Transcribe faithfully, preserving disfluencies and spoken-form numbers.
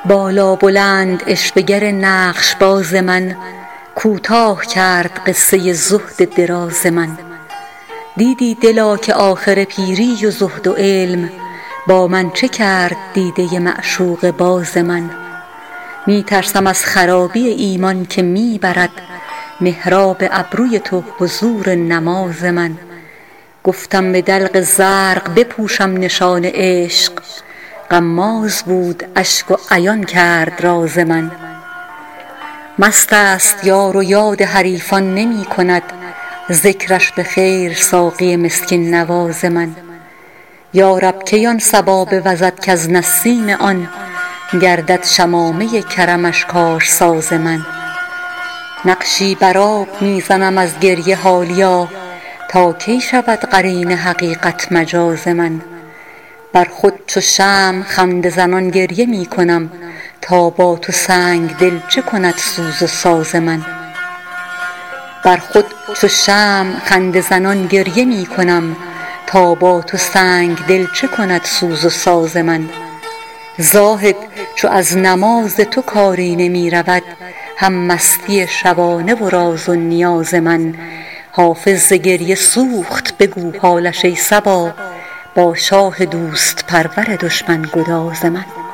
بالا بلند عشوه‌گر نقش باز من، کوتاه کرد قصه زهد دراز من. دیدی دلا که آخر پیری و زهد و علم، با من چه کرد دیده معشوق باز من. می ترسم از خرابی ایمان که می برد، محراب ابروی تو حضور نماز من. گفتم به دلق زرق بپوشم نشان عشق، غماز بود اشک و عیان کرد راز من. مست است یار و یاد حریفان نمی کند، ذکرش به خیر ساقی مسکین نواز من. یارب کی آن صبا بوزد کز نسیم آن، گردد شمامه کرمش کارساز من. نقشی بر آب می زنم از گریه حالیا، تا کی شود قرین حقیقت مجاز من. بر خود چو شمع خنده زنان گریه می کنم، تا با تو سنگ دل چه کند سوز و ساز من. بر خود چو شمع خنده زنان گریه می کنم، تا با تو سنگ دل چه کند سوز و ساز من. زاهد چو از نماز تو کاری نمی رود، هم مستی شبانه و راز و نیاز من. حافظ ز گریه سوخت بگو حالش ای صبا، با شاه دوست پرور دشمن گداز من.